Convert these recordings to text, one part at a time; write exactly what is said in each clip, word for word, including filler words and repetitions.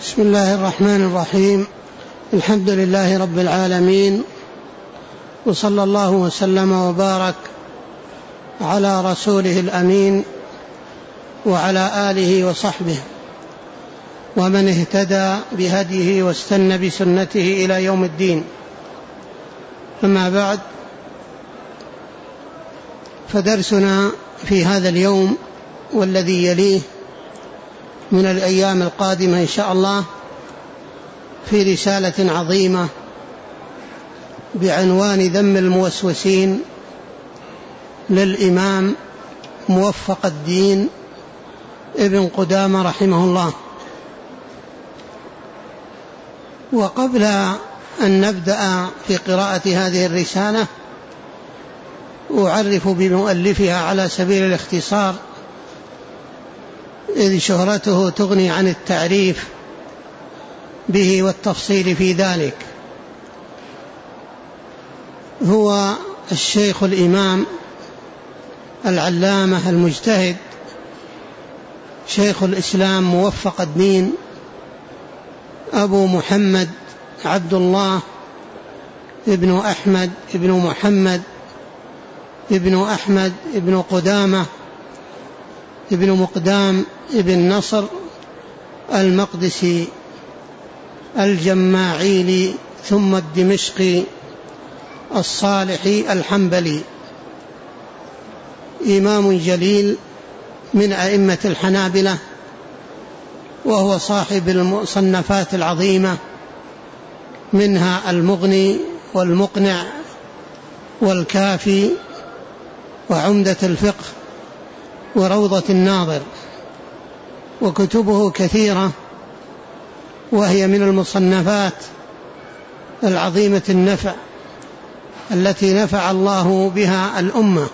بسم الله الرحمن الرحيم. الحمد لله رب العالمين، وصلى الله وسلم وبارك على رسوله الأمين وعلى آله وصحبه ومن اهتدى بهديه واستنى بسنته إلى يوم الدين. أما بعد، فدرسنا في هذا اليوم والذي يليه من الأيام القادمة إن شاء الله في رسالة عظيمة بعنوان ذم الموسوسين للإمام موفق الدين ابن قدامة رحمه الله. وقبل أن نبدأ في قراءة هذه الرسالة أعرف بمؤلفها على سبيل الاختصار، إذ شهرته تغني عن التعريف به والتفصيل في ذلك. هو الشيخ الإمام العلامة المجتهد شيخ الإسلام موفق الدين أبو محمد عبد الله ابن أحمد ابن محمد ابن أحمد ابن قدامة ابن مقدام ابن نصر المقدسي الجماعيلي ثم الدمشقي الصالحي الحنبلي، إمام جليل من أئمة الحنابلة، وهو صاحب المصنفات العظيمة، منها المغني والمقنع والكافي وعمدة الفقه وروضة الناظر. وكتبه كثيرة، وهي من المصنفات العظيمة النفع التي نفع الله بها الأمة.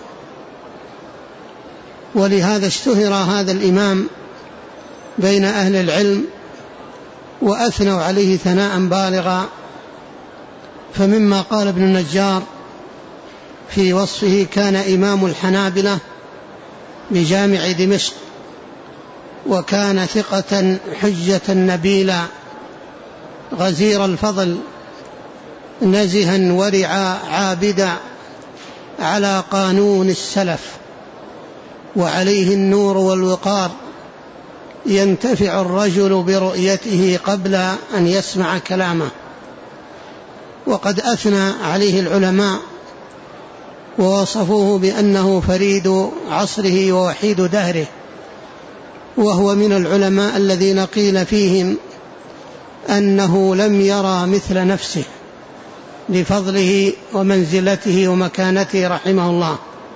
ولهذا اشتهر هذا الإمام بين أهل العلم وأثنوا عليه ثناء بالغا. فمما قال ابن النجار في وصفه: كان إمام الحنابلة بجامع دمشق، وكان ثقة حجة نبيلا غزير الفضل نزها ورعا عابدا على قانون السلف، وعليه النور والوقار، ينتفع الرجل برؤيته قبل أن يسمع كلامه. وقد أثنى عليه العلماء ووصفوه بأنه فريد عصره ووحيد دهره، وهو من العلماء الذين قيل فيهم أنه لم يرى مثل نفسه لفضله ومنزلته ومكانته رحمه الله.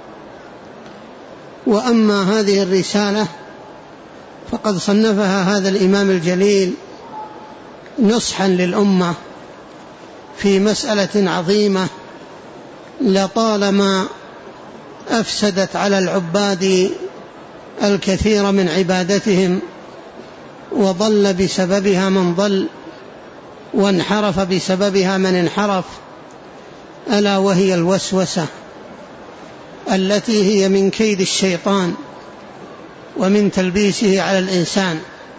وأما هذه الرسالة فقد صنفها هذا الإمام الجليل نصحا للأمة في مسألة عظيمة لطالما أفسدت على العباد الكثير من عبادتهم، وضل بسببها من ضل، وانحرف بسببها من انحرف، ألا وهي الوسوسة التي هي من كيد الشيطان ومن تلبيسه على الإنسان.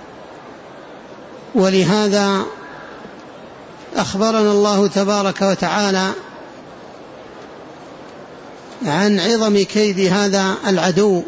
ولهذا أخبرنا الله تبارك وتعالى عن عظم كيد هذا العدو،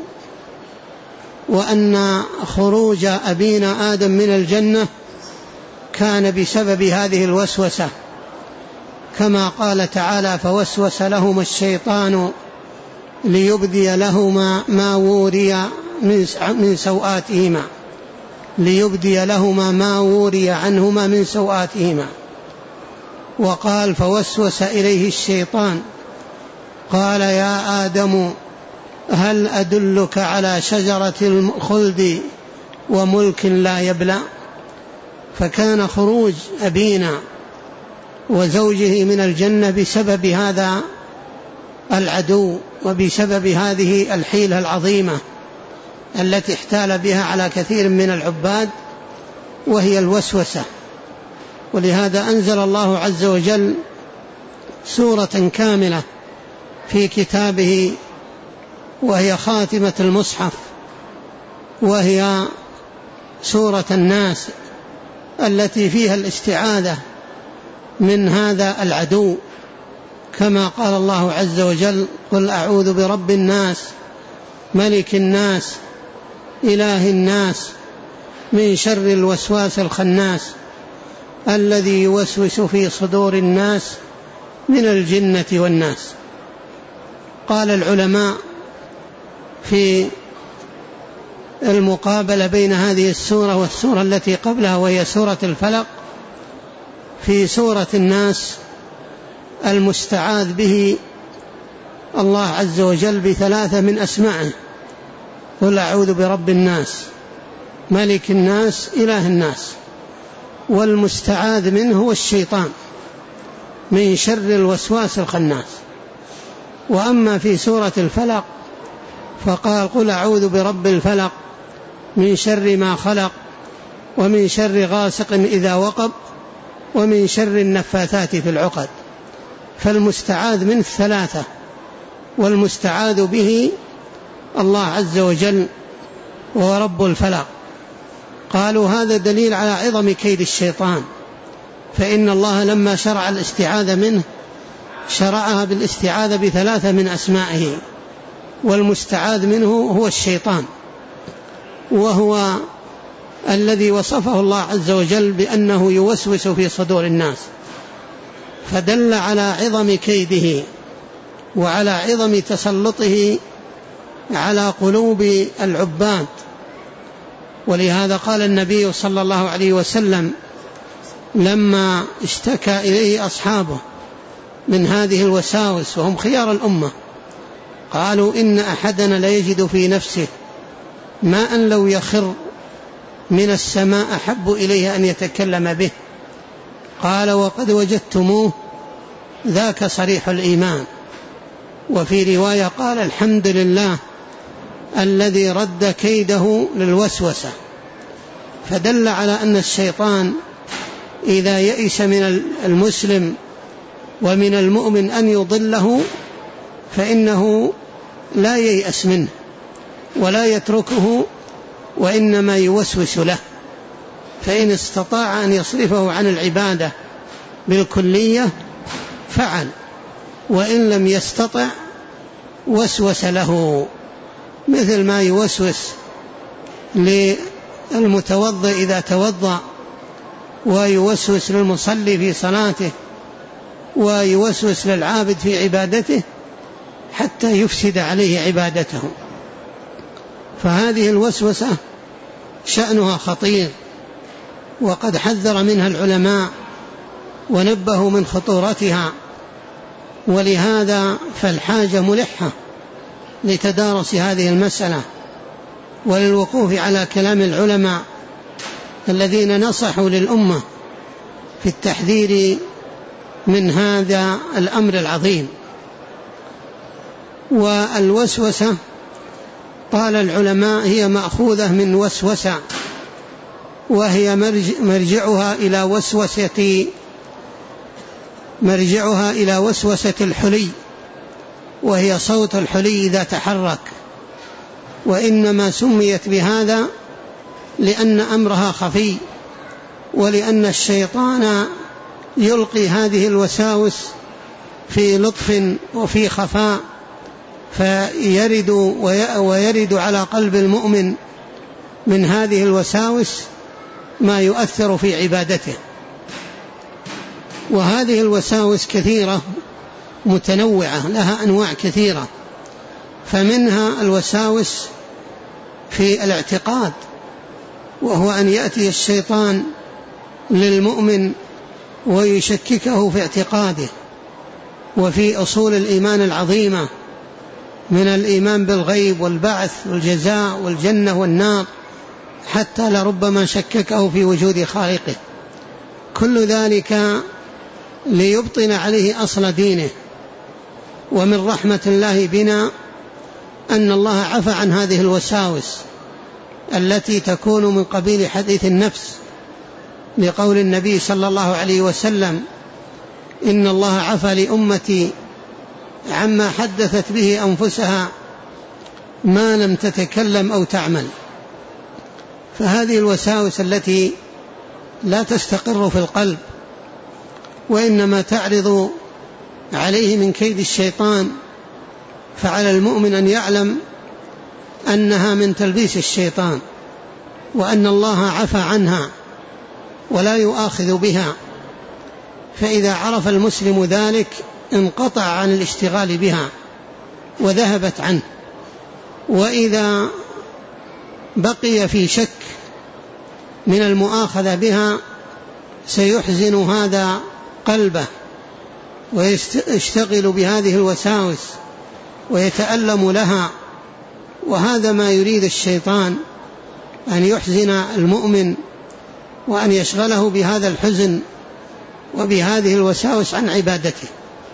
وأن خروج أبينا آدم من الجنة كان بسبب هذه الوسوسة، كما قال تعالى: فوسوس لهما الشيطان ليبدي لهما ما وري من سوآتهما ليبدي لهما ما وري عنهما من سوآتهما. وقال: فوسوس إليه الشيطان قال: يا آدم هل أدلك على شجرة الخلد وملك لا يبلى. فكان خروج أبينا وزوجه من الجنة بسبب هذا العدو، وبسبب هذه الحيلة العظيمة التي احتال بها على كثير من العباد، وهي الوسوسة. ولهذا أنزل الله عز وجل سورة كاملة في كتابه، وهي خاتمة المصحف، وهي سورة الناس، التي فيها الاستعاذة من هذا العدو، كما قال الله عز وجل: قل أعوذ برب الناس ملك الناس إله الناس من شر الوسواس الخناس الذي يوسوس في صدور الناس من الجنة والناس. قال العلماء في المقابلة بين هذه السورة والسورة التي قبلها وهي سورة الفلق: في سورة الناس المستعاذ به الله عز وجل بثلاثة من أسمائه: قل أعوذ برب الناس ملك الناس إله الناس. والمستعاذ منه هو الشيطان من شر الوسواس الخناس. وأما في سورة الفلق فقال: قل أعوذ برب الفلق من شر ما خلق ومن شر غاسق إذا وقب ومن شر النفاثات في العقد. فالمستعاذ منه ثلاثة، والمستعاذ به الله عز وجل وهو رب الفلق. قالوا هذا دليل على عظم كيد الشيطان، فإن الله لما شرع الاستعاذة منه شرعها بالاستعاذة بثلاثة من أسمائه، والمستعاذ منه هو الشيطان، وهو الذي وصفه الله عز وجل بأنه يوسوس في صدور الناس، فدل على عظم كيده وعلى عظم تسلطه على قلوب العباد. ولهذا قال النبي صلى الله عليه وسلم لما اشتكى إليه أصحابه من هذه الوساوس وهم خيار الأمة، قالوا: إن أحدنا ليجد في نفسه ما أن لو يخر من السماء أحب إليه أن يتكلم به. قال: وقد وجدتموه ذاك صريح الإيمان. وفي رواية قال: الحمد لله الذي رد كيده للوسوسة. فدل على أن الشيطان إذا يئس من المسلم ومن المؤمن أن يضله فإنه لا ييأس منه ولا يتركه، وإنما يوسوس له. فإن استطاع أن يصرفه عن العبادة بالكلية فعل، وإن لم يستطع وسوس له، مثل ما يوسوس للمتوضئ إذا توضأ، ويوسوس للمصلي في صلاته، ويوسوس للعابد في عبادته حتى يفسد عليه عبادته. فهذه الوسوسة شأنها خطير، وقد حذر منها العلماء ونبهوا من خطورتها، ولهذا فالحاجة ملحة لتدارس هذه المسألة وللوقوف على كلام العلماء الذين نصحوا للأمة في التحذير من هذا الأمر العظيم. والوسوسة قال العلماء هي مأخوذة من وسوسة، وهي مرجعها إلى وسوسة مرجعها إلى وسوسة الحلي، وهي صوت الحلي إذا تحرك. وإنما سميت بهذا لأن أمرها خفي، ولأن الشيطان يلقي هذه الوساوس في لطف وفي خفاء، فيرد ويرد على قلب المؤمن من هذه الوساوس ما يؤثر في عبادته. وهذه الوساوس كثيرة متنوعة، لها أنواع كثيرة، فمنها الوساوس في الاعتقاد، وهو أن يأتي الشيطان للمؤمن ويشككه في اعتقاده وفي أصول الإيمان العظيمة من الإيمان بالغيب والبعث والجزاء والجنة والنار، حتى لربما شككه في وجود خالقه. كل ذلك ليبطن عليه أصل دينه. ومن رحمة الله بنا أن الله عفى عن هذه الوساوس التي تكون من قبيل حديث النفس، لقول النبي صلى الله عليه وسلم: إن الله عفى لأمتي عما حدثت به أنفسها ما لم تتكلم أو تعمل. فهذه الوساوس التي لا تستقر في القلب، وإنما تعرض عليه من كيد الشيطان. فعلى المؤمن أن يعلم أنها من تلبيس الشيطان، وأن الله عفى عنها ولا يؤاخذ بها. فإذا عرف المسلم ذلك انقطع عن الاشتغال بها وذهبت عنه. وإذا بقي في شك من المؤاخذة بها سيحزن هذا قلبه ويشتغل بهذه الوساوس ويتألم لها. وهذا ما يريد الشيطان، أن يحزن المؤمن وأن يشغله بهذا الحزن وبهذه الوساوس عن عبادته.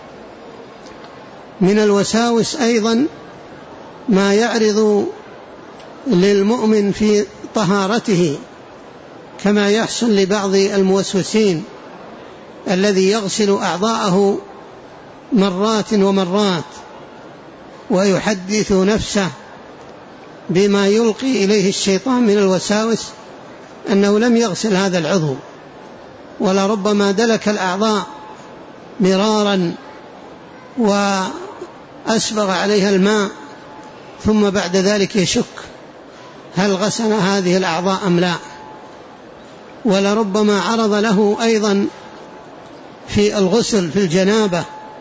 من الوساوس أيضا ما يعرض للمؤمن في طهارته، كما يحصل لبعض الموسوسين الذي يغسل أعضاءه مرات ومرات ويحدث نفسه بما يلقي إليه الشيطان من الوساوس أنه لم يغسل هذا العضو، ولربما دلك الأعضاء مرارا وأسبغ عليها الماء، ثم بعد ذلك يشك هل غسل هذه الأعضاء أم لا. ولربما عرض له أيضا في الغسل في الجنابة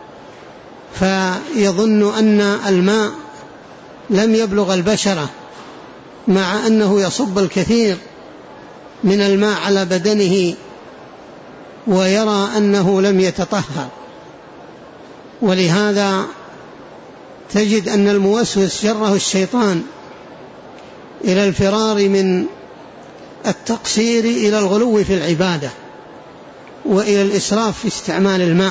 فيظن أن الماء لم يبلغ البشرة، مع أنه يصب الكثير من الماء على بدنه ويرى أنه لم يتطهر. ولهذا تجد أن الموسوس جره الشيطان إلى الفرار من التقصير إلى الغلو في العبادة وإلى الإسراف في استعمال الماء.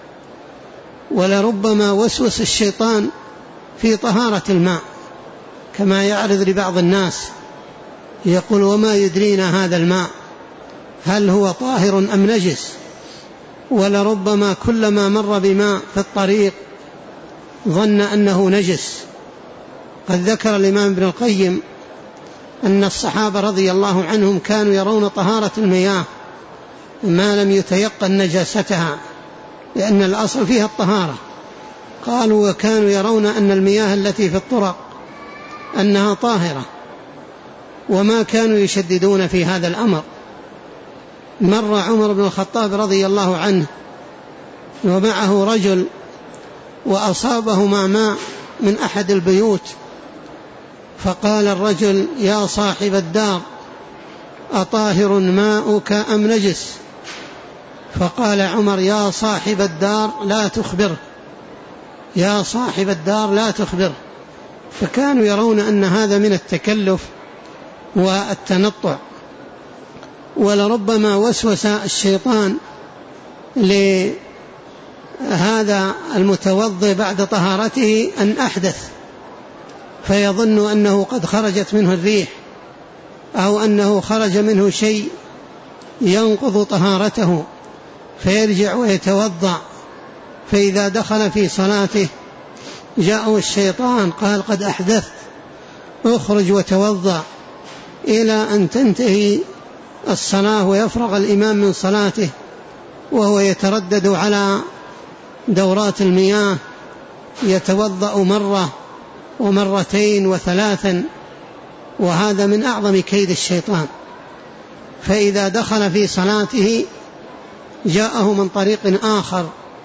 ولربما وسوس الشيطان في طهارة الماء، كما يعرض لبعض الناس يقول وما يدرينا هذا الماء هل هو طاهر أم نجس. ولربما كلما مر بماء في الطريق ظن أنه نجس. قد ذكر الإمام ابن القيم أن الصحابة رضي الله عنهم كانوا يرون طهارة المياه ما لم يتيقن نجاستها، لأن الأصل فيها الطهارة. قالوا وكانوا يرون أن المياه التي في الطرق أنها طاهرة، وما كانوا يشددون في هذا الأمر. مر عمر بن الخطاب رضي الله عنه ومعه رجل وأصابهما ماء من أحد البيوت، فقال الرجل يا صاحب الدار أطاهر ماؤك أم نجس؟ فقال عمر يا صاحب الدار لا تخبره، يا صاحب الدار لا تخبره. فكانوا يرون أن هذا من التكلف والتنطع. ولربما وسوس الشيطان لهذا المتوضئ بعد طهارته أن أحدث، فيظن أنه قد خرجت منه الريح أو أنه خرج منه شيء ينقض طهارته، فيرجع ويتوضأ. فإذا دخل في صلاته جاءه الشيطان قال قد أحدثت، اخرج وتوضأ، إلى أن تنتهي الصلاة ويفرغ الإمام من صلاته وهو يتردد على دورات المياه، يتوضأ مرة ومرتين وثلاثا. وهذا من أعظم كيد الشيطان. فإذا دخل في صلاته جاءه من طريق آخر.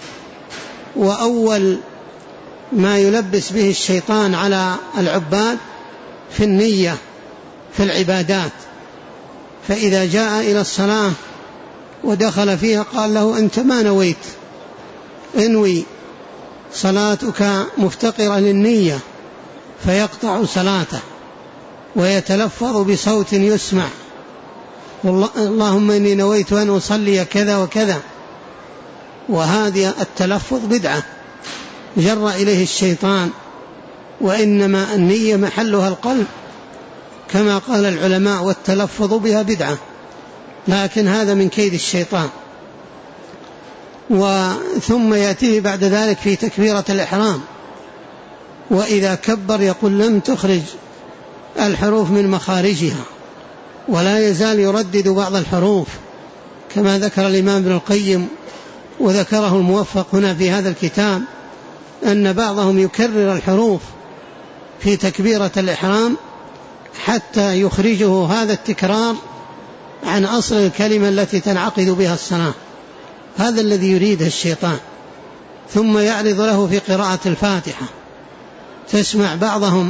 وأول ما يلبس به الشيطان على العباد في النية في العبادات. فإذا جاء إلى الصلاة ودخل فيها قال له أنت ما نويت، انوي، صلاتك مفتقرة للنية، فيقطع صلاته ويتلفظ بصوت يسمع اللهم إني نويت أن أصلي كذا وكذا. وهذا التلفظ بدعة جر إليه الشيطان، وإنما النية محلها القلب كما قال العلماء، والتلفظ بها بدعة، لكن هذا من كيد الشيطان. وثم يأتيه بعد ذلك في تكبيرة الإحرام، وإذا كبر يقول لم تخرج الحروف من مخارجها، ولا يزال يردد بعض الحروف كما ذكر الإمام ابن القيم وذكره الموفق هنا في هذا الكتاب، أن بعضهم يكرر الحروف في تكبيرة الإحرام حتى يخرجه هذا التكرار عن أصل الكلمة التي تنعقد بها الصلاة. هذا الذي يريده الشيطان. ثم يعرض له في قراءة الفاتحة، تسمع بعضهم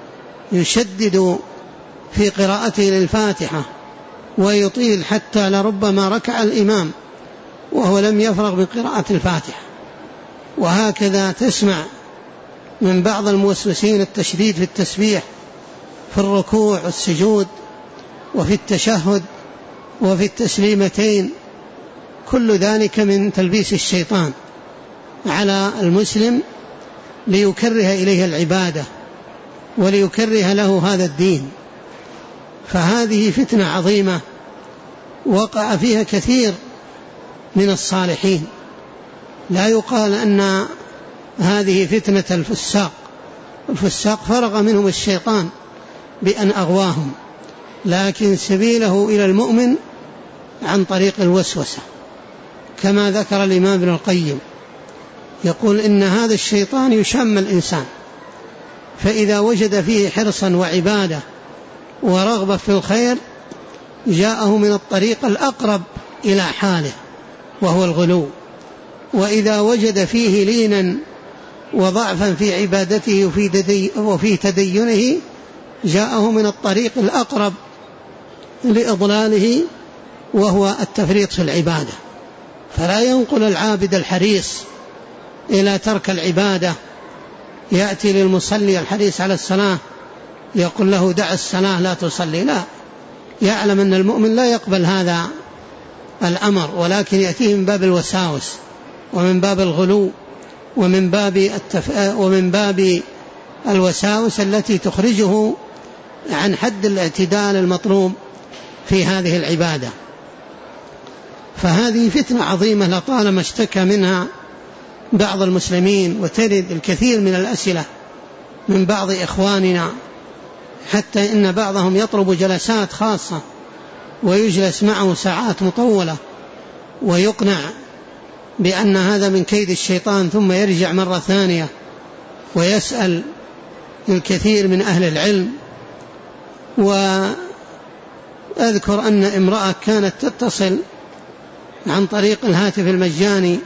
يشدد في قراءته للفاتحة ويطيل حتى لربما ركع الإمام وهو لم يفرغ من قراءة الفاتحة. وهكذا تسمع من بعض الموسوسين التشديد في التسبيح في الركوع والسجود وفي التشهد وفي التسليمتين. كل ذلك من تلبيس الشيطان على المسلم ليكره إليه العبادة وليكره له هذا الدين. فهذه فتنة عظيمة وقع فيها كثير من الصالحين. لا يقال أن هذه فتنة الفساق، الفساق فرغ منهم الشيطان بأن أغواهم، لكن سبيله إلى المؤمن عن طريق الوسوسة، كما ذكر الإمام ابن القيم، يقول إن هذا الشيطان يشم الإنسان، فإذا وجد فيه حرصا وعبادة ورغبة في الخير جاءه من الطريق الأقرب إلى حاله وهو الغلو، وإذا وجد فيه لينا وضعفا في عبادته وفي تدينه جاءه من الطريق الأقرب لإضلاله وهو التفريط في العبادة. فلا ينقل العابد الحريص إلى ترك العبادة، يأتي للمصلي الحريص على الصلاة يقول له دع الصلاة لا تصلي، لا، يعلم أن المؤمن لا يقبل هذا الأمر، ولكن يأتيه من باب الوساوس ومن باب الغلو ومن باب, التف... ومن باب الوساوس التي تخرجه عن حد الاعتدال المطلوب في هذه العبادة. فهذه فتنة عظيمة لطالما اشتكى منها بعض المسلمين، وترد الكثير من الأسئلة من بعض إخواننا، حتى إن بعضهم يطلب جلسات خاصة ويجلس معه ساعات مطولة ويقنع بأن هذا من كيد الشيطان، ثم يرجع مرة ثانية ويسأل الكثير من أهل العلم. وأذكر أن امرأة كانت تتصل عن طريق الهاتف المجاني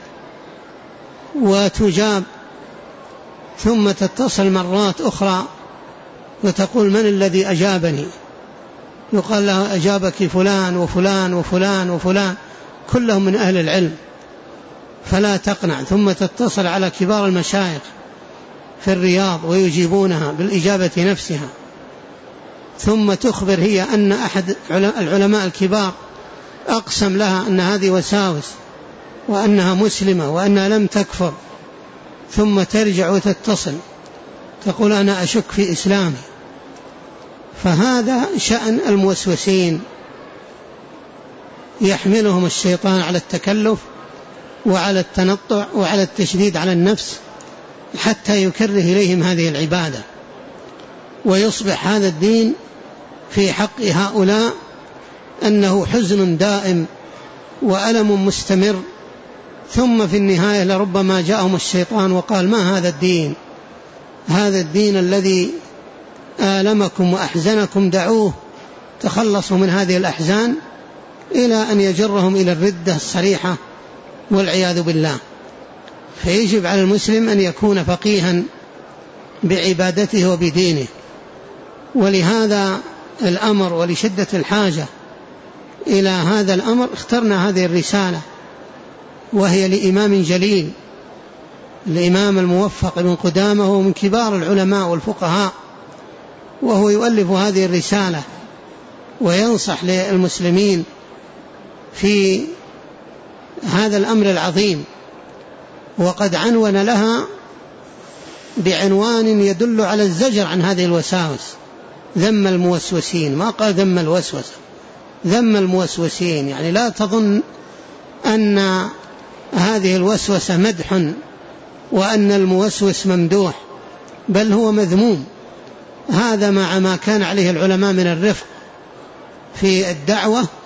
وتجاب، ثم تتصل مرات أخرى وتقول من الذي أجابني؟ يقال لها أجابك فلان وفلان وفلان وفلان كلهم من أهل العلم، فلا تقنع. ثم تتصل على كبار المشايخ في الرياض ويجيبونها بالإجابة نفسها، ثم تخبر هي أن أحد العلماء الكبار أقسم لها أن هذه وساوس وأنها مسلمة وأنها لم تكفر، ثم ترجع وتتصل تقول أنا أشك في إسلامي. فهذا شأن الموسوسين، يحملهم الشيطان على التكلف وعلى التنطع وعلى التشديد على النفس حتى يكره إليهم هذه العبادة، ويصبح هذا الدين في حق هؤلاء أنه حزن دائم وألم مستمر. ثم في النهاية لربما جاءهم الشيطان وقال ما هذا الدين، هذا الدين الذي آلمكم وأحزنكم دعوه، تخلصوا من هذه الأحزان، إلى أن يجرهم إلى الردة الصريحة والعياذ بالله. فيجب على المسلم أن يكون فقيها بعبادته وبدينه. ولهذا الأمر ولشدة الحاجة إلى هذا الأمر اخترنا هذه الرسالة، وهي لإمام جليل، الإمام الموفق بن قدامة، وهو من كبار العلماء والفقهاء، وهو يؤلف هذه الرسالة وينصح للمسلمين في هذا الأمر العظيم. وقد عنون لها بعنوان يدل على الزجر عن هذه الوساوس، ذم الموسوسين، ما قال ذم الوسوسة، ذم الموسوسين. يعني لا تظن أن هذه الوسوسة مدح وأن الموسوس ممدوح، بل هو مذموم. هذا مع ما كان عليه العلماء من الرفق في الدعوة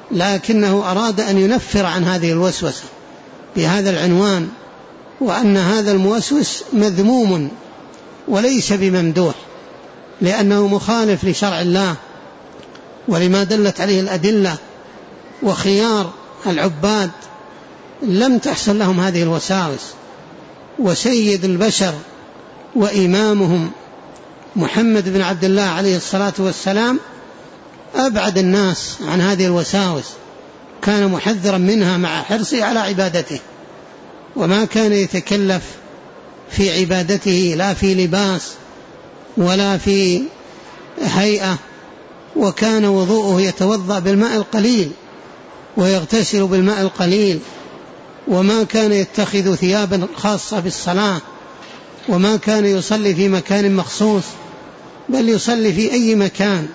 لكنه أراد أن ينفر عن هذه الوسوسة بهذا العنوان، وأن هذا الموسوس مذموم وليس بممدوح، لأنه مخالف لشرع الله ولما دلت عليه الأدلة. وخيار العباد لم تحصل لهم هذه الوساوس، وسيد البشر وإمامهم محمد بن عبد الله عليه الصلاة والسلام أبعد الناس عن هذه الوساوس، كان محذرا منها مع حرصه على عبادته، وما كان يتكلف في عبادته لا في لباس ولا في هيئة، وكان وضوءه يتوضأ بالماء القليل ويغتسل بالماء القليل، وما كان يتخذ ثيابا خاصة بالصلاة، وما كان يصلي في مكان مخصوص، بل يصلي في أي مكان،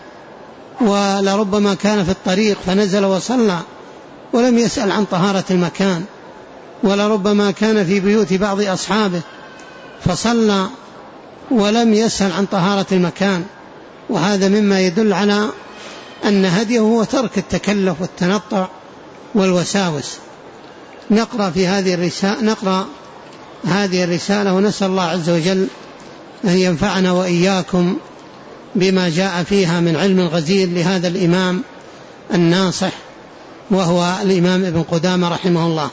ولربما كان في الطريق فنزل وصلى ولم يسأل عن طهارة المكان، ولربما كان في بيوت بعض أصحابه فصلى ولم يسأل عن طهارة المكان. وهذا مما يدل على أن هديه هو ترك التكلف والتنطع والوساوس. نقرأ في هذه الرسالة نقرأ هذه الرسالة ونسأل الله عز وجل أن ينفعنا وإياكم بما جاء فيها من علم غزير لهذا الإمام الناصح، وهو الإمام ابن قدامة رحمه الله.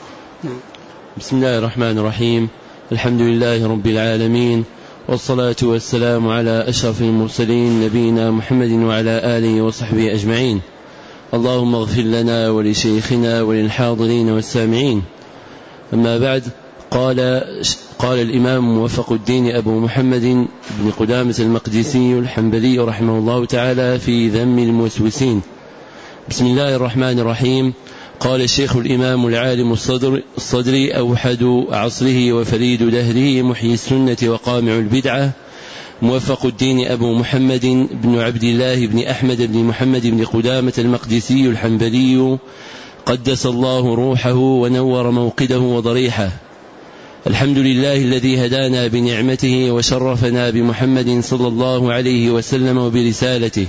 بسم الله الرحمن الرحيم. الحمد لله رب العالمين، والصلاة والسلام على أشرف المرسلين نبينا محمد وعلى آله وصحبه أجمعين. اللهم اغفر لنا ولشيخنا وللحاضرين والسامعين. أما بعد، قال قال الإمام موفق الدين أبو محمد بن قدامة المقدسي الحنبلي رحمه الله تعالى في ذم الموسوسين. بسم الله الرحمن الرحيم. قال الشيخ الإمام العالم الصدر الصدري أوحد عصره وفريد دهره محيي السنة وقامع البدعة موفق الدين أبو محمد بن عبد الله بن أحمد بن محمد بن قدامة المقدسي الحنبلي قدس الله روحه ونور موقده وضريحه. الحمد لله الذي هدانا بنعمته وشرفنا بمحمد صلى الله عليه وسلم وبرسالته،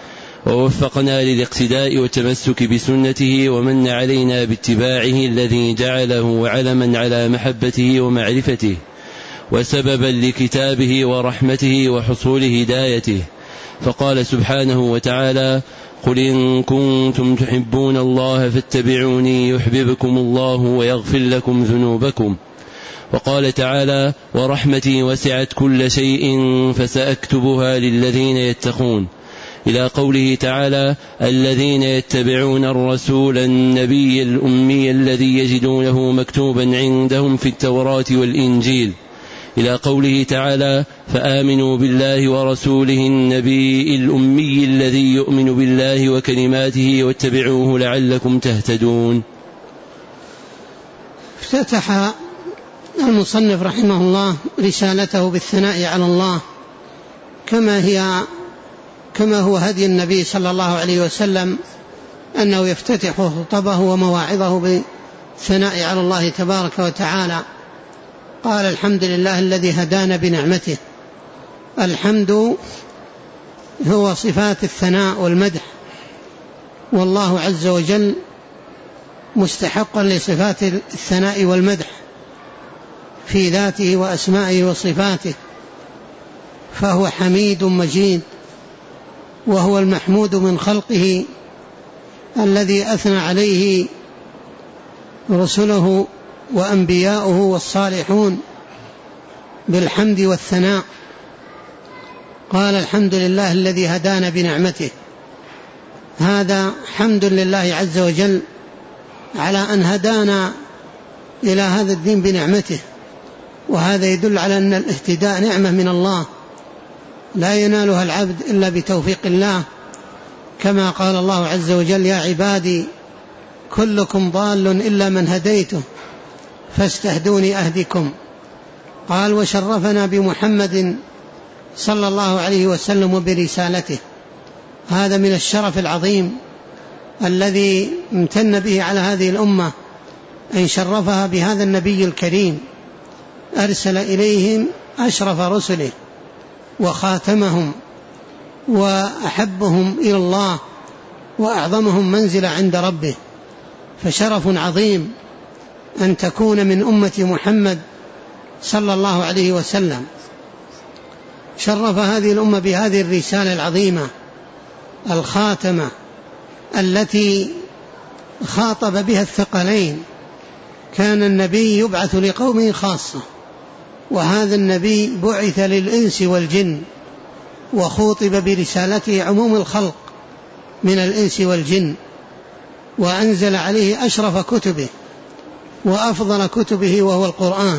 ووفقنا للاقتداء والتمسك بسنته، ومن علينا باتباعه الذي جعله علما على محبته ومعرفته، وسببا لكتابه ورحمته وحصول هدايته. فقال سبحانه وتعالى: قل إن كنتم تحبون الله فاتبعوني يحببكم الله ويغفر لكم ذنوبكم. وقال تعالى: ورحمتي وسعت كل شيء فسأكتبها للذين يتقون، إلى قوله تعالى: الذين يتبعون الرسول النبي الأمي الذي يجدونه مكتوبا عندهم في التوراة والإنجيل، إلى قوله تعالى: فآمنوا بالله ورسوله النبي الأمي الذي يؤمن بالله وكلماته واتبعوه لعلكم تهتدون. افتتح المصنف رحمه الله رسالته بالثناء على الله، كما هي كما هو هدي النبي صلى الله عليه وسلم أنه يفتتح خطبه ومواعظه بالثناء على الله تبارك وتعالى. قال: الحمد لله الذي هدانا بنعمته. الحمد هو صفات الثناء والمدح، والله عز وجل مستحق لصفات الثناء والمدح في ذاته وأسمائه وصفاته، فهو حميد مجيد، وهو المحمود من خلقه الذي أثنى عليه رسله وأنبياؤه والصالحون بالحمد والثناء. قال: الحمد لله الذي هدانا بنعمته. هذا حمد لله عز وجل على أن هدانا إلى هذا الدين بنعمته، وهذا يدل على أن الاهتداء نعمة من الله لا ينالها العبد إلا بتوفيق الله، كما قال الله عز وجل: يا عبادي كلكم ضال إلا من هديته فاستهدوني أهدكم. قال: وشرفنا بمحمد صلى الله عليه وسلم وبرسالته. هذا من الشرف العظيم الذي امتن به على هذه الأمة، أن شرفها بهذا النبي الكريم، أرسل إليهم أشرف رسله وخاتمهم وأحبهم إلى الله وأعظمهم منزلة عند ربه، فشرف عظيم أن تكون من أمة محمد صلى الله عليه وسلم. شرف هذه الأمة بهذه الرسالة العظيمة الخاتمة التي خاطب بها الثقلين. كان النبي يبعث لقومه خاصة، وهذا النبي بعث للإنس والجن، وخوطب برسالته عموم الخلق من الإنس والجن، وأنزل عليه أشرف كتبه وأفضل كتبه وهو القرآن.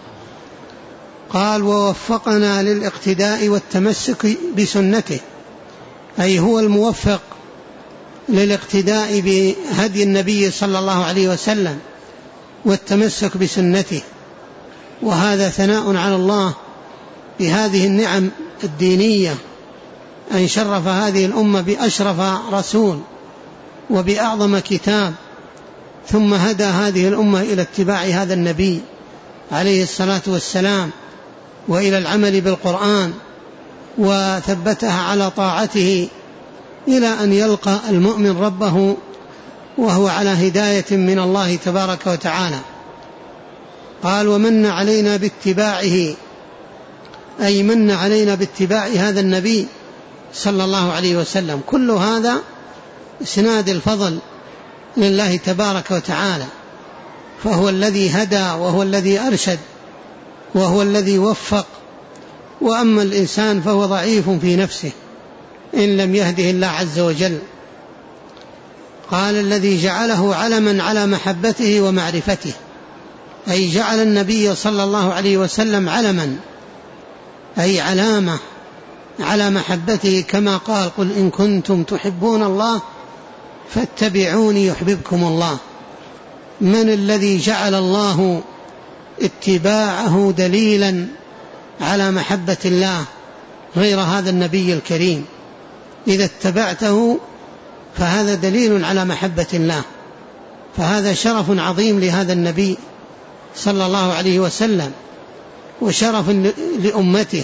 قال: ووفقنا للاقتداء والتمسك بسنته، أي هو الموفق للاقتداء بهدي النبي صلى الله عليه وسلم والتمسك بسنته. وهذا ثناء على الله بهذه النعم الدينية، أن شرف هذه الأمة بأشرف رسول وبأعظم كتاب، ثم هدى هذه الأمة إلى اتباع هذا النبي عليه الصلاة والسلام، وإلى العمل بالقرآن، وثبتها على طاعته إلى أن يلقى المؤمن ربه وهو على هداية من الله تبارك وتعالى. قال: ومن علينا باتباعه، أي من علينا باتباع هذا النبي صلى الله عليه وسلم. كل هذا إسناد الفضل لله تبارك وتعالى، فهو الذي هدى وهو الذي أرشد وهو الذي وفق. وأما الإنسان فهو ضعيف في نفسه إن لم يهده الله عز وجل. قال: الذي جعله علما على محبته ومعرفته، أي جعل النبي صلى الله عليه وسلم علما، أي علامة على محبته، كما قال: قل إن كنتم تحبون الله فاتبعوني يحببكم الله. من الذي جعل الله اتباعه دليلا على محبة الله غير هذا النبي الكريم؟ إذا اتبعته فهذا دليل على محبة الله، فهذا شرف عظيم لهذا النبي صلى الله عليه وسلم، وشرف لأمته.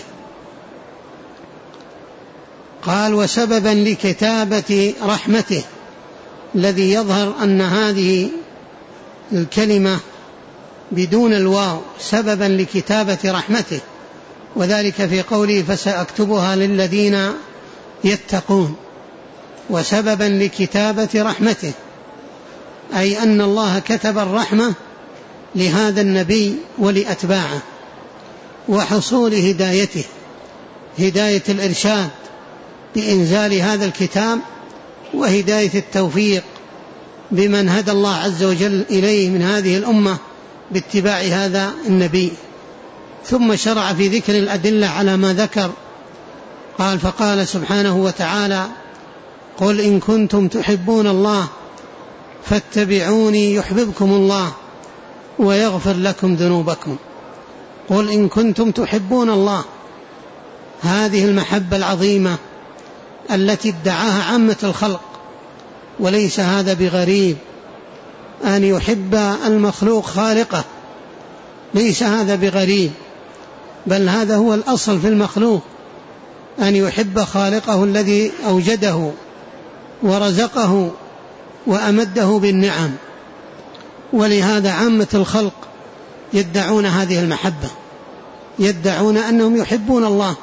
قال: وسببا لكتابة رحمته، الذي يظهر أن هذه الكلمة بدون الواو سببا لكتابة رحمته، وذلك في قوله: فسأكتبها للذين يتقون. وسببا لكتابة رحمته، أي أن الله كتب الرحمة لهذا النبي ولأتباعه، وحصول هدايته، هداية الإرشاد بإنزال هذا الكتاب، وهداية التوفيق بمن هدى الله عز وجل إليه من هذه الأمة باتباع هذا النبي. ثم شرع في ذكر الأدلة على ما ذكر. قال: فقال سبحانه وتعالى: قل إن كنتم تحبون الله فاتبعوني يحببكم الله ويغفر لكم ذنوبكم. قل إن كنتم تحبون الله، هذه المحبة العظيمة التي ادعاها عامة الخلق، وليس هذا بغريب أن يحب المخلوق خالقه، ليس هذا بغريب، بل هذا هو الأصل في المخلوق، أن يحب خالقه الذي أوجده ورزقه وأمده بالنعم. ولهذا عامة الخلق يدعون هذه المحبة، يدعون أنهم يحبون الله.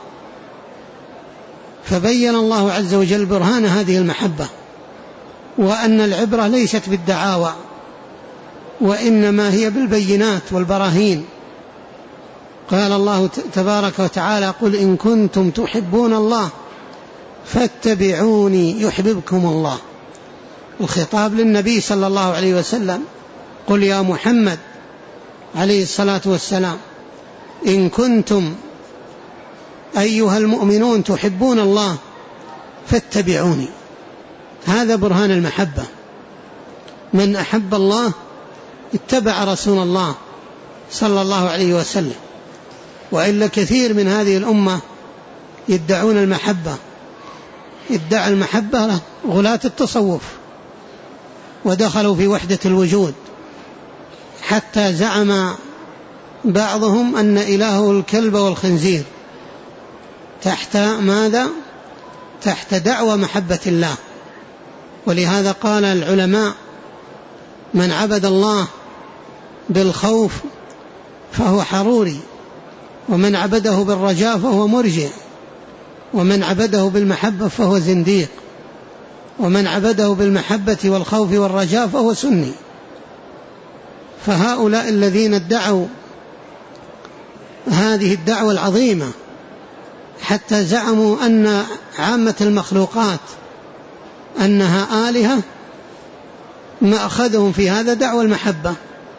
فبين الله عز وجل برهان هذه المحبة، وأن العبرة ليست بالدعاوى، وإنما هي بالبينات والبراهين. قال الله تبارك وتعالى: قل إن كنتم تحبون الله فاتبعوني يحببكم الله. الخطاب للنبي صلى الله عليه وسلم: قل يا محمد عليه الصلاة والسلام إن كنتم أيها المؤمنون تحبون الله فاتبعوني. هذا برهان المحبة. من أحب الله اتبع رسول الله صلى الله عليه وسلم. وإلا كثير من هذه الأمة يدعون المحبة، يدعى المحبة غلاة التصوف، ودخلوا في وحدة الوجود، حتى زعم بعضهم أن إلهه الكلب والخنزير، تحت ماذا؟ تحت دعوى محبة الله. ولهذا قال العلماء: من عبد الله بالخوف فهو حروري، ومن عبده بالرجاء فهو مرجئ، ومن عبده بالمحبة فهو زنديق، ومن عبده بالمحبة والخوف والرجاء فهو سني. فهؤلاء الذين ادعوا هذه الدعوة العظيمة حتى زعموا أن عامة المخلوقات أنها آلهة، ما أخذهم في هذا دعوة المحبة.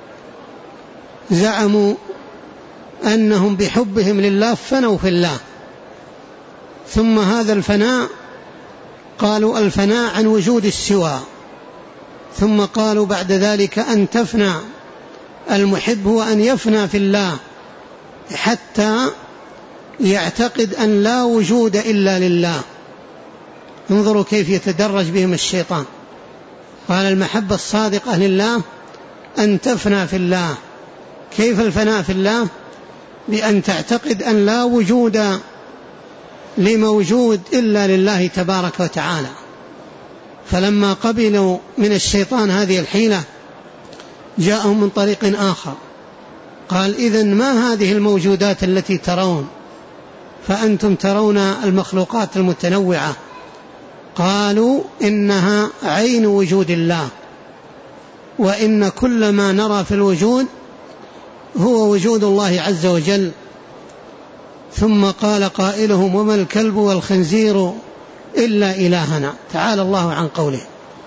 زعموا أنهم بحبهم لله فنوا في الله، ثم هذا الفناء قالوا الفناء عن وجود السوى، ثم قالوا بعد ذلك أن تفنى المحب هو أن يفنى في الله حتى يعتقد أن لا وجود إلا لله. انظروا كيف يتدرج بهم الشيطان. قال المحبة الصادقة لله أن تفنى في الله. كيف الفناء في الله؟ بأن تعتقد أن لا وجود لموجود إلا لله تبارك وتعالى. فلما قبلوا من الشيطان هذه الحيلة جاءهم من طريق آخر، قال: إذن ما هذه الموجودات التي ترون؟ فأنتم ترون المخلوقات المتنوعة. قالوا: إنها عين وجود الله، وإن كل ما نرى في الوجود هو وجود الله عز وجل. ثم قال قائلهم: وما الكلب والخنزير إلا إلهنا. تعالى الله عن قوله.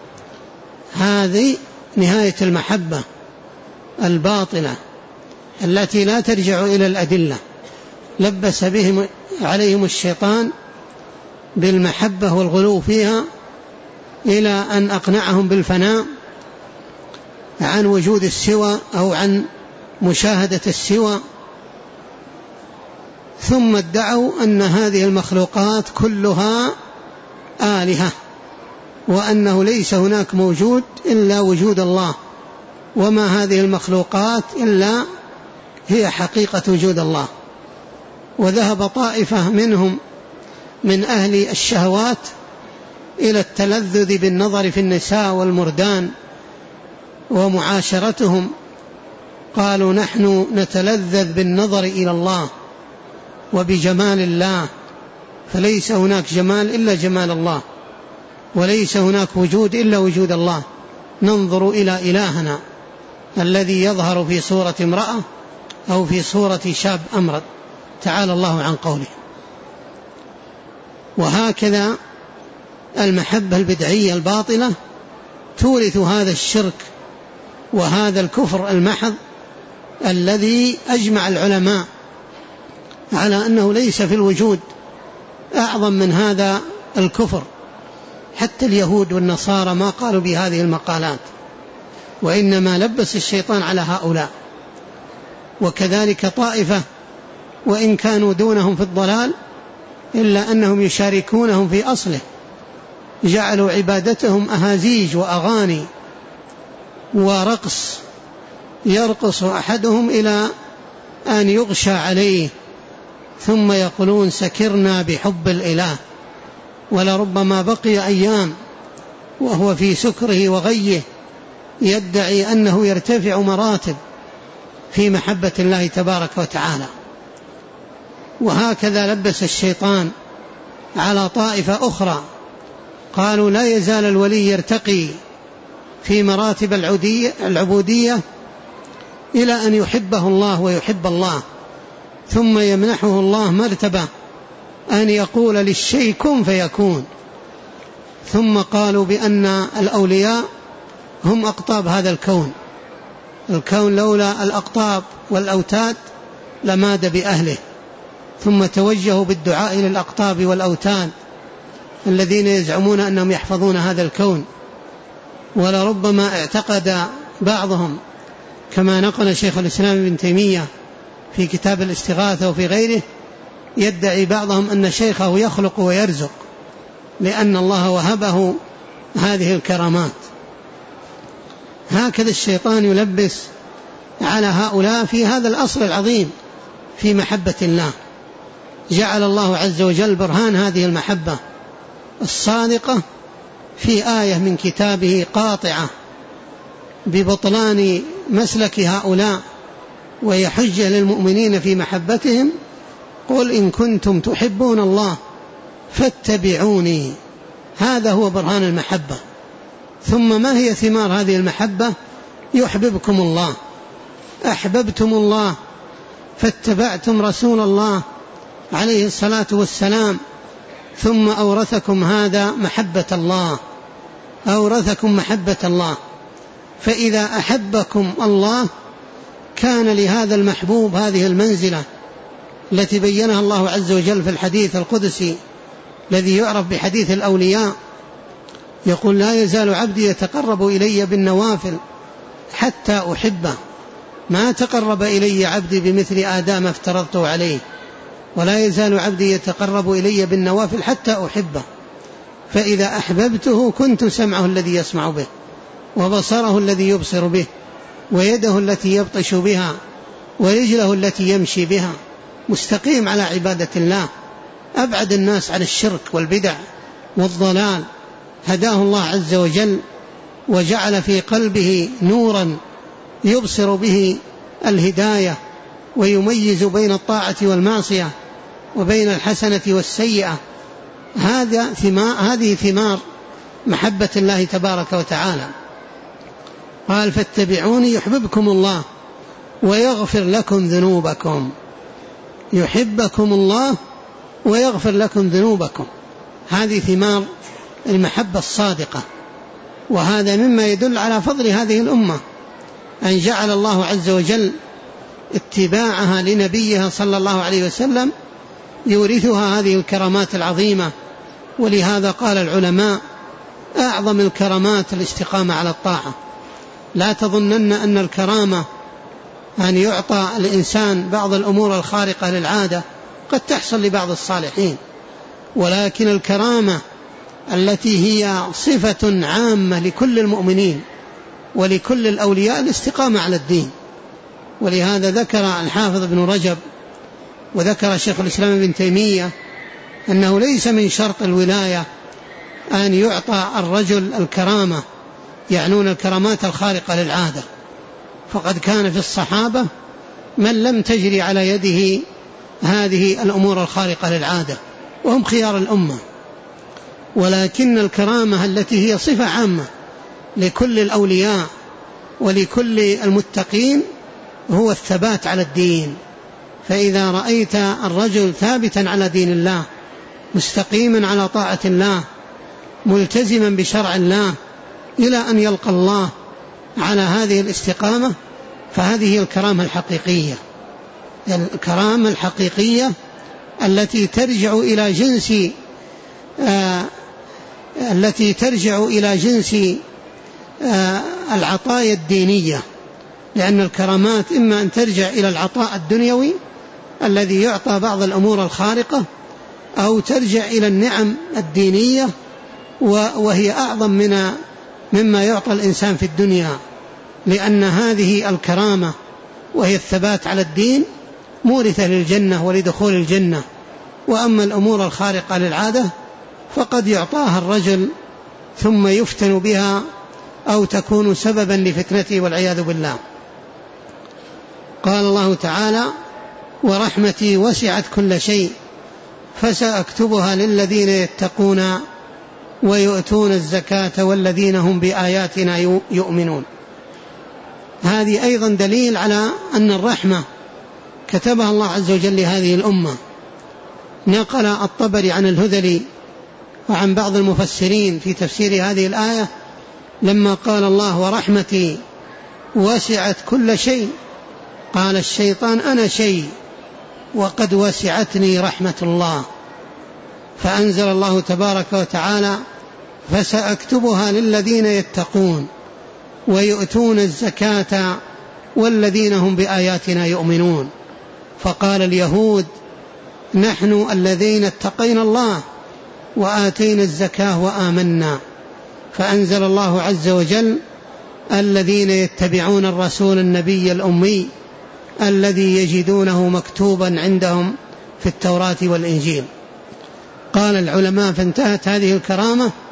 هذه نهاية المحبة الباطلة التي لا ترجع إلى الأدلة. لبس بهم عليهم الشيطان بالمحبة والغلو فيها إلى أن أقنعهم بالفناء عن وجود السوى أو عن مشاهدة السوى. ثم ادعوا أن هذه المخلوقات كلها آلهة، وأنه ليس هناك موجود إلا وجود الله، وما هذه المخلوقات إلا هي حقيقة وجود الله. وذهب طائفة منهم من أهل الشهوات إلى التلذذ بالنظر في النساء والمردان ومعاشرتهم. قالوا: نحن نتلذذ بالنظر إلى الله وبجمال الله، فليس هناك جمال إلا جمال الله، وليس هناك وجود إلا وجود الله. ننظر إلى إلهنا الذي يظهر في صورة امرأة أو في صورة شاب أمرد. تعالى الله عن قوله. وهكذا المحبة البدعية الباطلة تورث هذا الشرك وهذا الكفر المحض الذي أجمع العلماء على أنه ليس في الوجود أعظم من هذا الكفر. حتى اليهود والنصارى ما قالوا بهذه المقالات، وإنما لبس الشيطان على هؤلاء. وكذلك طائفة وإن كانوا دونهم في الضلال إلا أنهم يشاركونهم في أصله، جعلوا عبادتهم أهازيج وأغاني ورقص، يرقص أحدهم إلى أن يغشى عليه ثم يقولون: سكرنا بحب الإله. ولربما بقي أيام وهو في سكره وغيه يدعي أنه يرتفع مراتب في محبة الله تبارك وتعالى. وهكذا لبس الشيطان على طائفة أخرى، قالوا: لا يزال الولي يرتقي في مراتب العبودية إلى أن يحبه الله ويحب الله، ثم يمنحه الله مرتبة أن يقول للشيء كن فيكون. ثم قالوا بأن الأولياء هم أقطاب هذا الكون، الكون لولا الأقطاب والأوتاد لماد بأهله. ثم توجهوا بالدعاء للأقطاب والأوتاد الذين يزعمون أنهم يحفظون هذا الكون. ولربما اعتقد بعضهم كما نقل شيخ الإسلام ابن تيمية في كتاب الاستغاثة وفي غيره، يدعي بعضهم أن شيخه يخلق ويرزق لأن الله وهبه هذه الكرامات. هكذا الشيطان يلبس على هؤلاء في هذا الأصل العظيم في محبة الله. جعل الله عز وجل برهان هذه المحبة الصادقة في آية من كتابه قاطعة ببطلان مسلك هؤلاء وهي حجة للمؤمنين في محبتهم، قل إن كنتم تحبون الله فاتبعوني. هذا هو برهان المحبة. ثم ما هي ثمار هذه المحبة؟ يحببكم الله، أحببتم الله فاتبعتم رسول الله عليه الصلاة والسلام، ثم أورثكم هذا محبة الله، أورثكم محبة الله. فإذا أحبكم الله كان لهذا المحبوب هذه المنزلة التي بينها الله عز وجل في الحديث القدسي الذي يعرف بحديث الأولياء، يقول: لا يزال عبدي يتقرب إلي بالنوافل حتى أحبه، ما تقرب إلي عبدي بمثل آدام افترضته عليه، ولا يزال عبدي يتقرب إلي بالنوافل حتى أحبه. فإذا أحببته كنت سمعه الذي يسمع به، وبصره الذي يبصر به، ويده التي يبطش بها، ورجله التي يمشي بها، مستقيم على عبادة الله، أبعد الناس عن الشرك والبدع والضلال. هداه الله عز وجل وجعل في قلبه نورا يبصر به الهداية، ويميز بين الطاعة والمعصية وبين الحسنة والسيئة. هذا ثمار هذه ثمار محبة الله تبارك وتعالى. قال: فاتبعوني يحببكم الله ويغفر لكم ذنوبكم. يحبكم الله ويغفر لكم ذنوبكم، هذه ثمار المحبة الصادقة. وهذا مما يدل على فضل هذه الأمة، أن جعل الله عز وجل اتباعها لنبيها صلى الله عليه وسلم يورثها هذه الكرامات العظيمة. ولهذا قال العلماء: أعظم الكرامات الاستقامة على الطاعة. لا تظنن أن الكرامة أن يعطى الإنسان بعض الأمور الخارقة للعادة، قد تحصل لبعض الصالحين، ولكن الكرامة التي هي صفة عامة لكل المؤمنين ولكل الأولياء الاستقامة على الدين. ولهذا ذكر الحافظ ابن رجب وذكر شيخ الإسلام ابن تيمية أنه ليس من شرط الولاية أن يعطى الرجل الكرامة، يعنون الكرامات الخارقة للعادة، فقد كان في الصحابة من لم تجري على يده هذه الأمور الخارقة للعادة وهم خيار الأمة. ولكن الكرامة التي هي صفة عامة لكل الأولياء ولكل المتقين هو الثبات على الدين. فإذا رأيت الرجل ثابتا على دين الله، مستقيما على طاعة الله، ملتزما بشرع الله إلى أن يلقى الله على هذه الاستقامة، فهذه الكرامة الحقيقية، الكرامة الحقيقية التي ترجع إلى جنس آه التي ترجع إلى جنس آه العطايا الدينية. لأن الكرامات إما أن ترجع إلى العطاء الدنيوي الذي يعطى بعض الأمور الخارقة، أو ترجع إلى النعم الدينية وهي أعظم من مما يعطى الإنسان في الدنيا، لأن هذه الكرامة وهي الثبات على الدين مورثة للجنة ولدخول الجنة. وأما الأمور الخارقة للعادة فقد يعطاها الرجل ثم يفتن بها أو تكون سببا لفتنته والعياذ بالله. قال الله تعالى: ورحمتي وسعت كل شيء فسأكتبها للذين يتقون ويؤتون الزكاة والذين هم بآياتنا يؤمنون. هذه أيضا دليل على أن الرحمة كتبها الله عز وجل لهذه الأمة. نقل الطبري عن الهذلي وعن بعض المفسرين في تفسير هذه الآية لما قال الله: ورحمتي وسعت كل شيء، قال الشيطان: أنا شيء وقد وسعتني رحمة الله. فأنزل الله تبارك وتعالى: فسأكتبها للذين يتقون ويؤتون الزكاة والذين هم بآياتنا يؤمنون. فقال اليهود: نحن الذين اتقينا الله وآتينا الزكاة وآمنا. فأنزل الله عز وجل: الذين يتبعون الرسول النبي الأمي الذي يجدونه مكتوبا عندهم في التوراة والإنجيل. قال العلماء: فانتهت هذه الكرامة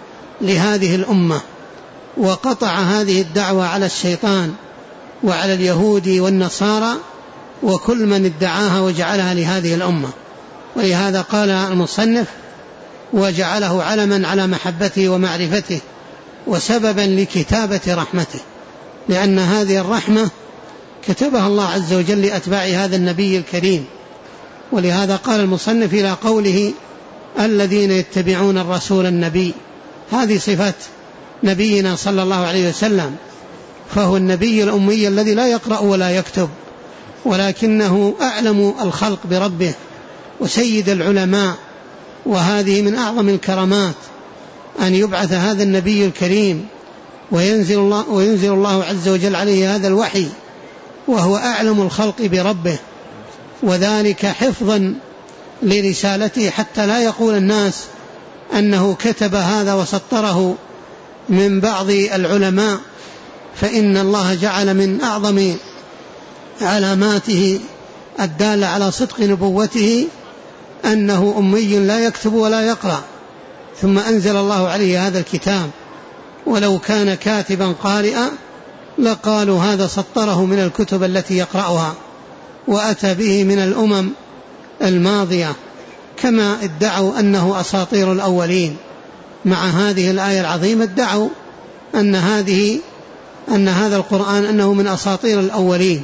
لهذه الأمة، وقطع هذه الدعوة على الشيطان وعلى اليهود والنصارى وكل من ادعاها وجعلها لهذه الأمة. ولهذا قال المصنف: وجعله علما على محبته ومعرفته وسببا لكتابة رحمته، لأن هذه الرحمة كتبها الله عز وجل لأتباع هذا النبي الكريم. ولهذا قال المصنف إلى قوله: الذين يتبعون الرسول النبي، هذه صفات نبينا صلى الله عليه وسلم، فهو النبي الأمي الذي لا يقرأ ولا يكتب، ولكنه أعلم الخلق بربه وسيد العلماء. وهذه من أعظم الكرامات أن يبعث هذا النبي الكريم وينزل الله, وينزل الله عز وجل عليه هذا الوحي وهو أعلم الخلق بربه، وذلك حفظا لرسالته حتى لا يقول الناس أنه كتب هذا وسطره من بعض العلماء، فإن الله جعل من أعظم علاماته الدالة على صدق نبوته أنه أمي لا يكتب ولا يقرأ، ثم أنزل الله عليه هذا الكتاب. ولو كان كاتبا قارئا لقالوا هذا سطره من الكتب التي يقرأها وأتى به من الأمم الماضية، كما ادعوا أنه أساطير الأولين. مع هذه الآية العظيمة ادعوا أن هذه أن هذا القرآن أنه من أساطير الأولين.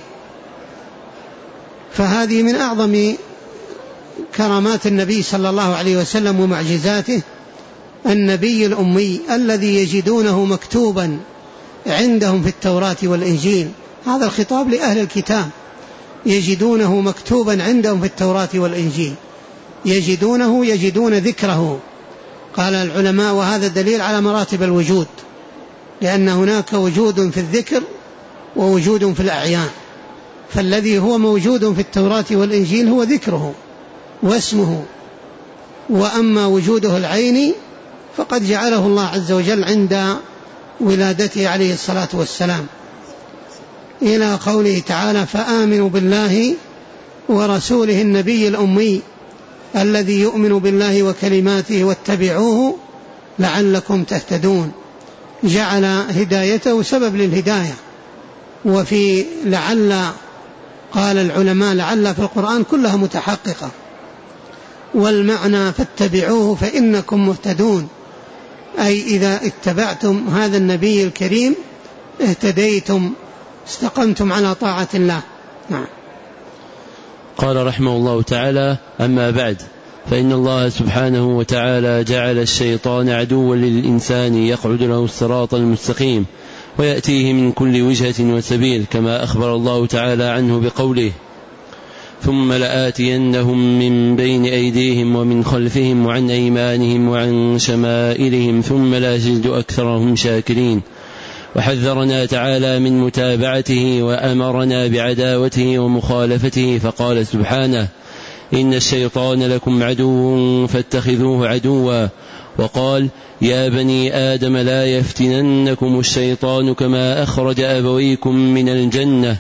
فهذه من أعظم كرامات النبي صلى الله عليه وسلم ومعجزاته، النبي الأمي الذي يجدونه مكتوبا عندهم في التوراة والإنجيل. هذا الخطاب لأهل الكتاب، يجدونه مكتوبا عندهم في التوراة والإنجيل، يجدونه يجدون ذكره. قال العلماء: وهذا دليل على مراتب الوجود، لأن هناك وجود في الذكر ووجود في الأعيان، فالذي هو موجود في التوراة والإنجيل هو ذكره واسمه، وأما وجوده العيني فقد جعله الله عز وجل عند ولادته عليه الصلاة والسلام، إلى قوله تعالى: فآمنوا بالله ورسوله النبي الأمي الذي يؤمن بالله وكلماته واتبعوه لعلكم تهتدون. جعل هدايته سبب للهداية. وفي لعل قال العلماء: لعل في القرآن كلها متحققة، والمعنى فاتبعوه فإنكم مهتدون، أي إذا اتبعتم هذا النبي الكريم اهتديتم، استقمتم على طاعة الله. نعم. قال رحمه الله تعالى: أما بعد، فإن الله سبحانه وتعالى جعل الشيطان عدوا للإنسان يقعد له الصراط المستقيم ويأتيه من كل وجهة وسبيل، كما أخبر الله تعالى عنه بقوله: ثم لآتينهم من بين أيديهم ومن خلفهم وعن أيمانهم وعن شمائلهم ثم لا تجد أكثرهم شاكرين. وحذرنا تعالى من متابعته وأمرنا بعداوته ومخالفته، فقال سبحانه: إن الشيطان لكم عدو فاتخذوه عدوا. وقال: يا بني آدم لا يفتننكم الشيطان كما أخرج أبويكم من الجنة.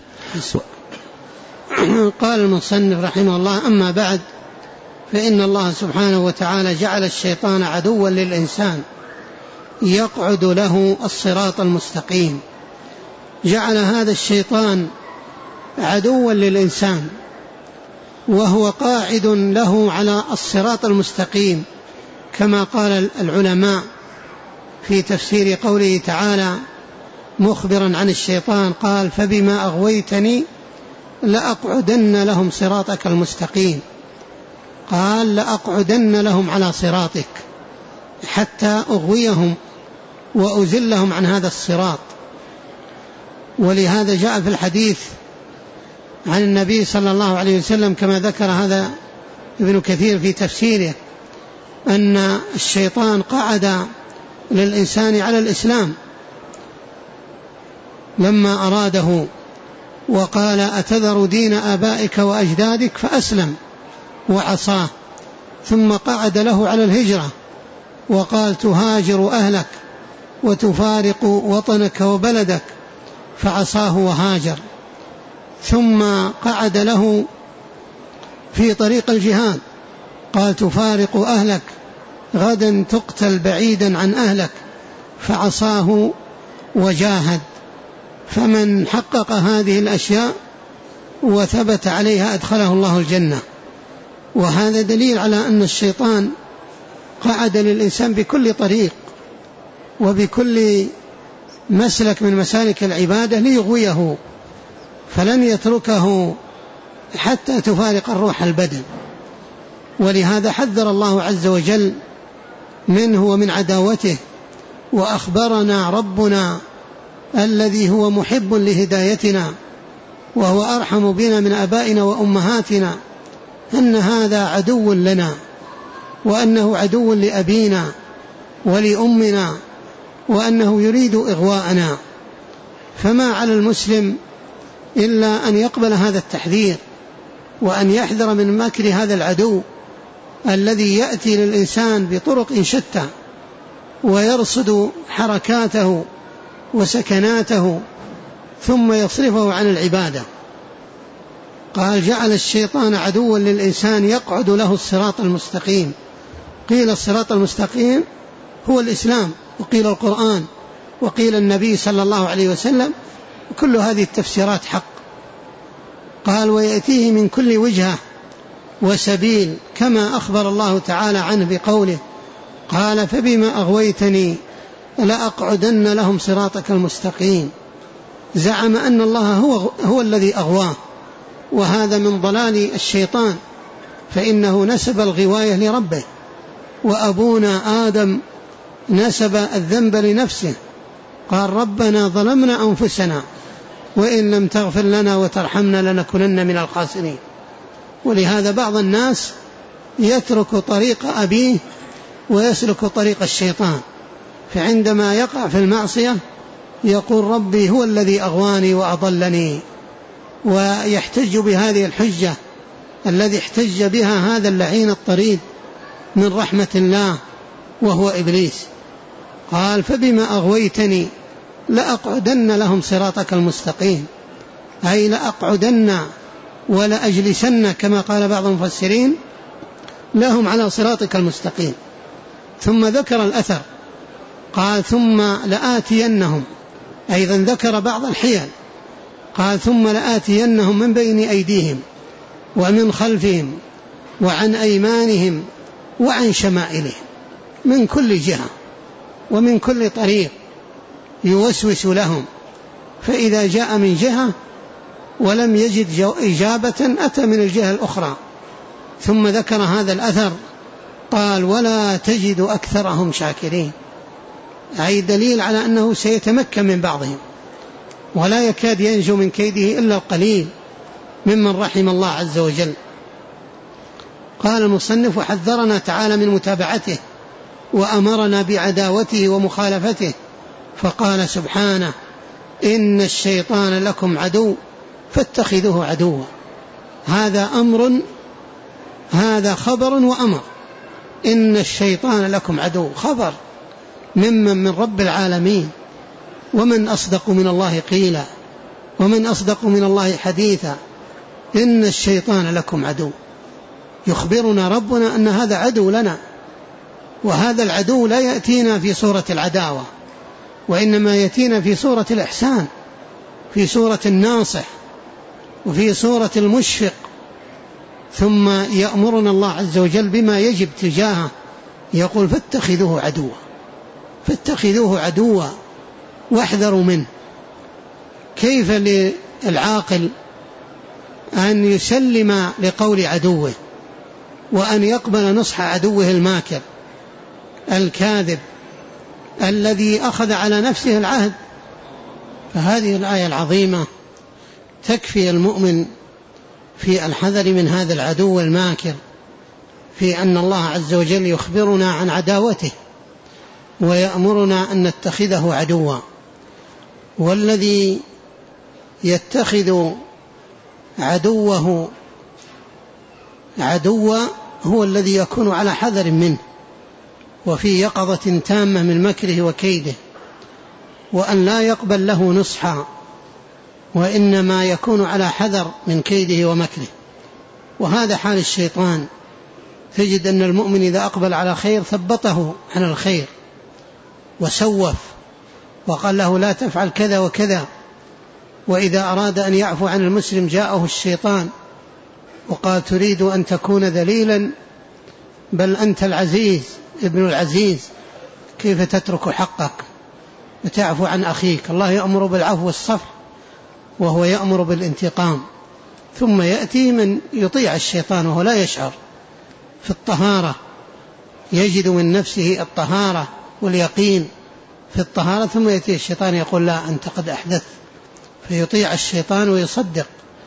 قال المصنف رحمه الله: أما بعد، فإن الله سبحانه وتعالى جعل الشيطان عدوا للإنسان يقعد له الصراط المستقيم. جعل هذا الشيطان عدوا للإنسان وهو قاعد له على الصراط المستقيم، كما قال العلماء في تفسير قوله تعالى مخبرا عن الشيطان، قال: فبما أغويتني لأقعدن لهم صراطك المستقيم. قال: لأقعدن لهم على صراطك، حتى أغويهم وأزلهم عن هذا الصراط. ولهذا جاء في الحديث عن النبي صلى الله عليه وسلم كما ذكر هذا ابن كثير في تفسيره، أن الشيطان قعد للإنسان على الإسلام لما أراده، وقال: أتذر دين آبائك وأجدادك؟ فأسلم وعصاه. ثم قعد له على الهجرة وقال: تهاجر أهلك وتفارق وطنك وبلدك، فعصاه وهاجر. ثم قعد له في طريق الجهاد، قال: تفارق أهلك غدا تقتل بعيدا عن أهلك، فعصاه وجاهد. فمن حقق هذه الأشياء وثبت عليها أدخله الله الجنة. وهذا دليل على أن الشيطان قعد للإنسان بكل طريق وبكل مسلك من مسالك العبادة ليغويه، فلن يتركه حتى تفارق الروح البدن. ولهذا حذر الله عز وجل منه ومن عداوته، وأخبرنا ربنا الذي هو محب لهدايتنا وهو أرحم بنا من آبائنا وأمهاتنا أن هذا عدو لنا، وأنه عدو لأبينا ولأمنا، وأنه يريد إغواءنا. فما على المسلم إلا أن يقبل هذا التحذير، وأن يحذر من مكر هذا العدو الذي يأتي للإنسان بطرق شتى ويرصد حركاته وسكناته ثم يصرفه عن العبادة. قال: جعل الشيطان عدوا للإنسان يقعد له الصراط المستقيم. قيل الصراط المستقيم هو الإسلام، وقيل القرآن، وقيل النبي صلى الله عليه وسلم، وكل هذه التفسيرات حق. قال: ويأتيه من كل وجهة وسبيل، كما أخبر الله تعالى عنه بقوله: قال: فبما أغويتني لأقعدن لهم صراطك المستقيم. زعم أن الله هو, هو الذي أغواه، وهذا من ضلال الشيطان، فإنه نسب الغواية لربه، وأبونا آدم نسب الذنب لنفسه. قال: ربنا ظلمنا أنفسنا وإن لم تغفر لنا وترحمنا لنكونن من الخاسرين. ولهذا بعض الناس يترك طريق أبيه ويسلك طريق الشيطان، فعندما يقع في المعصية يقول: ربي هو الذي أغواني وأضلني، ويحتج بهذه الحجة الذي احتج بها هذا اللعين الطريد من رحمة الله وهو إبليس. قال: فبما أغويتني لأقعدن لهم صراطك المستقيم، أي لأقعدن ولأجلسن كما قال بعض المفسرين لهم على صراطك المستقيم. ثم ذكر الأثر، قال: ثم لآتينهم، أيضا ذكر بعض الحيل. قال: ثم لآتينهم من بين أيديهم ومن خلفهم وعن أيمانهم وعن شمائلهم، من كل جهة ومن كل طريق يوسوس لهم، فإذا جاء من جهة ولم يجد إجابة أتى من الجهة الأخرى. ثم ذكر هذا الأثر، قال: ولا تجد أكثرهم شاكرين، أي دليل على أنه سيتمكن من بعضهم، ولا يكاد ينجو من كيده إلا القليل ممن رحم الله عز وجل. قال المصنف: وحذرنا تعالى من متابعته وأمرنا بعداوته ومخالفته، فقال سبحانه: إن الشيطان لكم عدو فاتخذوه عدوا. هذا أمر، هذا خبر وأمر. إن الشيطان لكم عدو، خبر ممن من رب العالمين، ومن أصدق من الله قيلا، ومن أصدق من الله حديثا. إن الشيطان لكم عدو، يخبرنا ربنا أن هذا عدو لنا، وهذا العدو لا يأتينا في صورة العداوة، وإنما يأتينا في صورة الإحسان، في صورة الناصح، وفي صورة المشفق. ثم يأمرنا الله عز وجل بما يجب تجاهه، يقول: فاتخذوه عدوا، فاتخذوه عدوا واحذروا منه. كيف للعاقل أن يسلم لقول عدوه، وأن يقبل نصح عدوه الماكر الكاذب الذي أخذ على نفسه العهد؟ فهذه الآية العظيمة تكفي المؤمن في الحذر من هذا العدو الماكر، في أن الله عز وجل يخبرنا عن عداوته ويأمرنا أن نتخذه عدوا. والذي يتخذ عدوه عدوا هو الذي يكون على حذر منه، وفي يقظة تامة من مكره وكيده، وأن لا يقبل له نصحا، وإنما يكون على حذر من كيده ومكره. وهذا حال الشيطان. تجد أن المؤمن إذا أقبل على خير ثبطه عن الخير وسوف وقال له لا تفعل كذا وكذا. وإذا أراد أن يعفو عن المسلم جاءه الشيطان وقال تريد أن تكون ذليلا، بل أنت العزيز ابن العزيز، كيف تترك حقك وتعفو عن أخيك؟ الله يأمر بالعفو والصفح وهو يأمر بالانتقام. ثم يأتي من يطيع الشيطان وهو لا يشعر في الطهارة، يجد من نفسه الطهارة واليقين في الطهارة، ثم يأتي الشيطان يقول لا أنت قد أحدث، فيطيع الشيطان ويصدق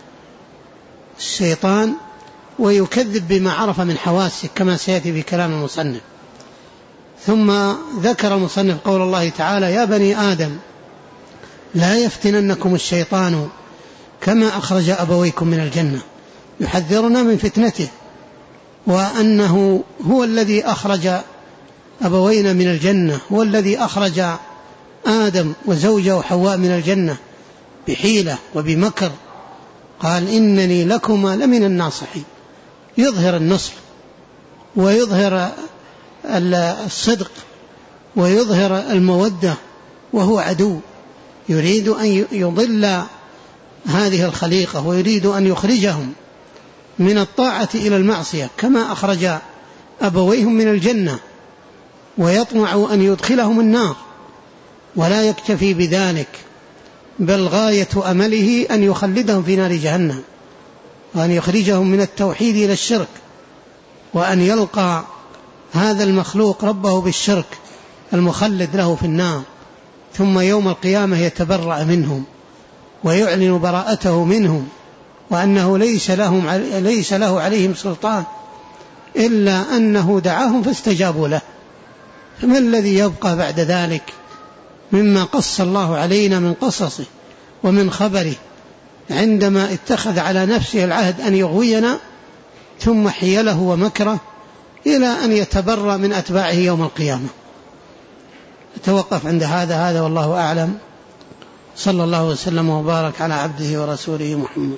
الشيطان ويكذب بما عرف من حواسه كما سيأتي في كلام المصنف. ثم ذكر المصنف قول الله تعالى يا بني آدم لا يفتننكم الشيطان كما أخرج أبويكم من الجنة، يحذرنا من فتنته، وأنه هو الذي أخرج أبوينا من الجنة، هو الذي أخرج آدم وزوجه حواء من الجنة بحيلة وبمكر. قال إنني لكما لمن الناصحين، يظهر النصر ويظهر الصدق ويظهر المودة، وهو عدو يريد أن يضل هذه الخليقة ويريد أن يخرجهم من الطاعة إلى المعصية كما أخرج أبويهم من الجنة، ويطمع أن يدخلهم النار، ولا يكتفي بذلك بل غاية أمله أن يخلدهم في نار جهنم، وأن يخرجهم من التوحيد إلى الشرك، وأن يلقى هذا المخلوق ربه بالشرك المخلد له في النار، ثم يوم القيامة يتبرأ منهم ويعلن براءته منهم، وأنه ليس لهم ليس له عليهم سلطان إلا أنه دعاهم فاستجابوا له. فما الذي يبقى بعد ذلك مما قص الله علينا من قصصه ومن خبره عندما اتخذ على نفسه العهد أن يغوينا، ثم حيله ومكره إلى أن يتبرأ من أتباعه يوم القيامة. أتوقف عند هذا هذا والله أعلم. صلى الله وسلم وبارك على عبده ورسوله محمد.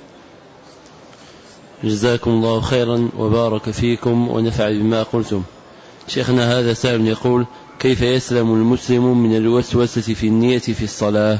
جزاكم الله خيرا وبارك فيكم ونفع بما قلتم. شيخنا هذا سائل يقول كيف يسلم المسلم من الوسوسة في النية في الصلاة؟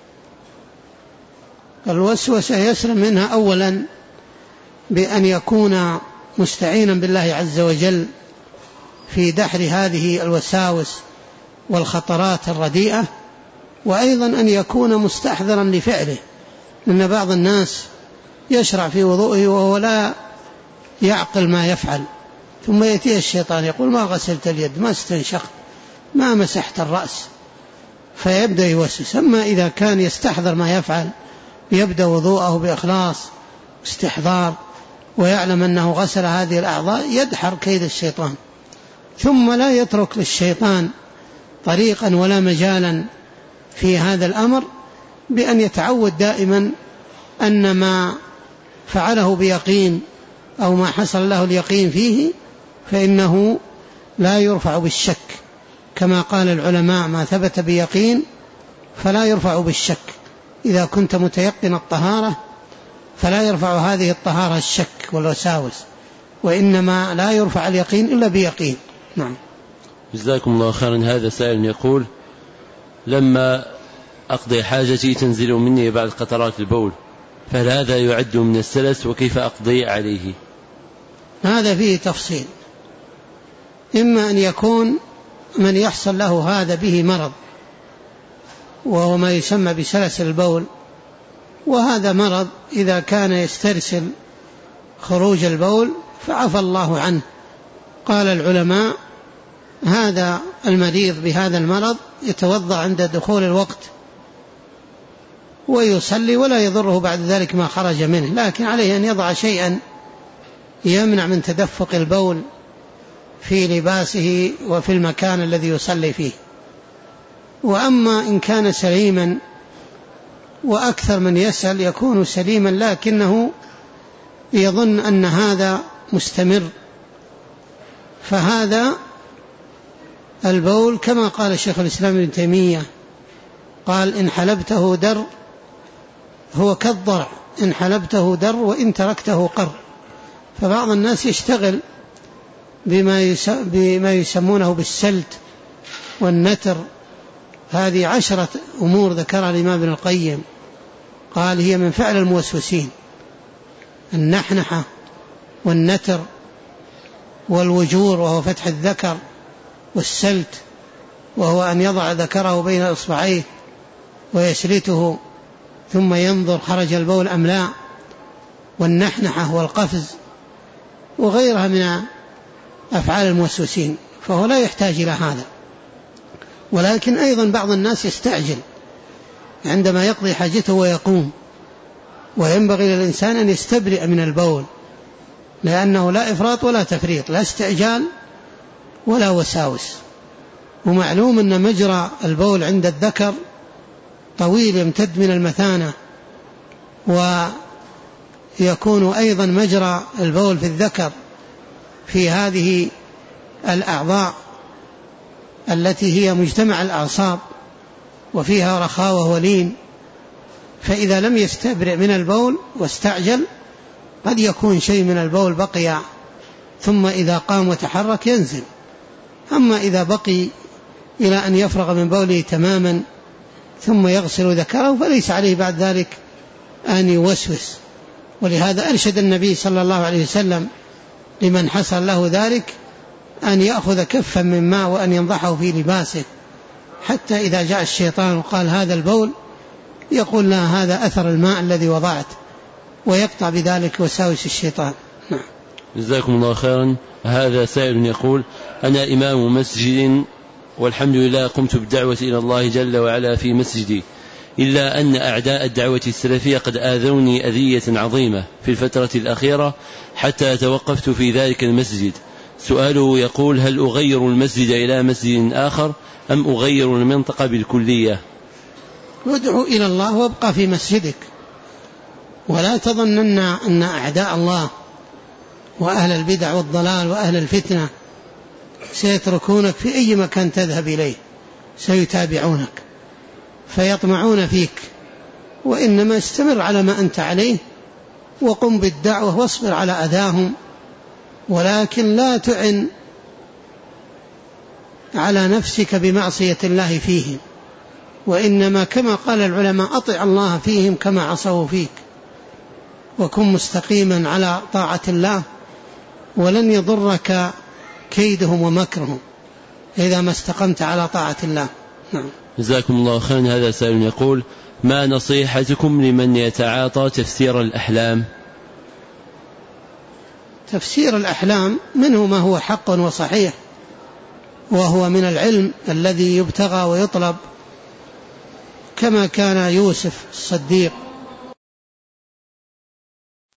الوسوسة يسلم منها أولا بأن يكون مستعينا بالله عز وجل في دحر هذه الوساوس والخطرات الرديئة، وأيضا أن يكون مستحضرا لفعله، لأن بعض الناس يشرع في وضوءه وهو لا يعقل ما يفعل، ثم يأتي الشيطان يقول ما غسلت اليد، ما استنشقت، ما مسحت الرأس، فيبدأ يوسوس. أما إذا كان يستحضر ما يفعل يبدأ وضوءه بإخلاص استحضار ويعلم أنه غسل هذه الأعضاء يدحر كيد الشيطان، ثم لا يترك للشيطان طريقا ولا مجالا في هذا الأمر، بأن يتعود دائما أن ما فعله بيقين أو ما حصل له اليقين فيه فإنه لا يرفع بالشك، كما قال العلماء ما ثبت بيقين فلا يرفع بالشك. إذا كنت متيقن الطهارة فلا يرفع هذه الطهارة الشك والوساوس، وإنما لا يرفع اليقين إلا بيقين. نعم. جزاكم الله خيرا. هذا سائل يقول لما أقضي حاجتي تنزل مني بعد قطرات البول، فهل هذا يعد من السلس وكيف أقضي عليه؟ هذا فيه تفصيل، إما أن يكون من يحصل له هذا به مرض وهو ما يسمى بسلس البول، وهذا مرض إذا كان يسترسل خروج البول فعفى الله عنه. قال العلماء هذا المريض بهذا المرض يتوضأ عند دخول الوقت ويصلي ولا يضره بعد ذلك ما خرج منه، لكن عليه أن يضع شيئا يمنع من تدفق البول في لباسه وفي المكان الذي يصلي فيه. وأما إن كان سليما، وأكثر من يسأل يكون سليما لكنه يظن أن هذا مستمر، فهذا البول كما قال الشيخ الإسلام ابن تيمية قال إن حلبته در هو كالضرع، إن حلبته در وإن تركته قر. فبعض الناس يشتغل بما, بما يسمونه بالسلت والنتر، هذه عشرة أمور ذكرها الإمام ابن القيم، قال هي من فعل الموسوسين: النحنحة والنتر والوجور وهو فتح الذكر، والسلت وهو أن يضع ذكره بين إصبعيه ويسلته ثم ينظر خرج البول أم لا، والنحنحة والقفز وغيرها من أفعال الموسوسين، فهو لا يحتاج إلى هذا. ولكن أيضا بعض الناس يستعجل عندما يقضي حاجته ويقوم، وينبغي للإنسان أن يستبرئ من البول، لأنه لا إفراط ولا تفريط، لا استعجال ولا وساوس. ومعلوم أن مجرى البول عند الذكر طويل يمتد من المثانة، ويكون أيضا مجرى البول في الذكر في هذه الأعضاء التي هي مجتمع الأعصاب وفيها رخاوة ولين، فإذا لم يستبرئ من البول واستعجل قد يكون شيء من البول بقي، ثم إذا قام وتحرك ينزل. أما إذا بقي إلى أن يفرغ من بوله تماما ثم يغسل ذكره فليس عليه بعد ذلك أن يوسوس. ولهذا أرشد النبي صلى الله عليه وسلم لمن حصل له ذلك أن يأخذ كفا من ماء وأن ينضحه في لباسه، حتى إذا جاء الشيطان وقال هذا البول يقول لا، هذا أثر الماء الذي وضعت، ويقطع بذلك وساوس الشيطان. نعم. جزاكم الله خيرا. هذا سائل يقول: أنا إمام مسجد والحمد لله قمت بالدعوة إلى الله جل وعلا في مسجدي، إلا أن أعداء الدعوة السلفية قد آذوني أذية عظيمة في الفترة الأخيرة حتى توقفت في ذلك المسجد. سؤاله يقول: هل أغير المسجد إلى مسجد آخر أم أغير المنطقة بالكلية؟ وادعو إلى الله وابقى في مسجدك، ولا تظنن أن أعداء الله وأهل البدع والضلال وأهل الفتنة سيتركونك في أي مكان تذهب إليه، سيتابعونك فيطمعون فيك، وإنما استمر على ما أنت عليه وقم بالدعوة واصبر على أذاهم، ولكن لا تعن على نفسك بمعصية الله فيهم، وإنما كما قال العلماء: أطع الله فيهم كما عصوا فيك، وكن مستقيما على طاعة الله، ولن يضرك كيدهم ومكرهم إذا ما استقمت على طاعة الله. نعم. جزاكم الله خيرا. هذا سائل يقول: ما نصيحتكم لمن يتعاطى تفسير الأحلام؟ تفسير الأحلام منه ما هو حق وصحيح، وهو من العلم الذي يبتغى ويطلب، كما كان يوسف الصديق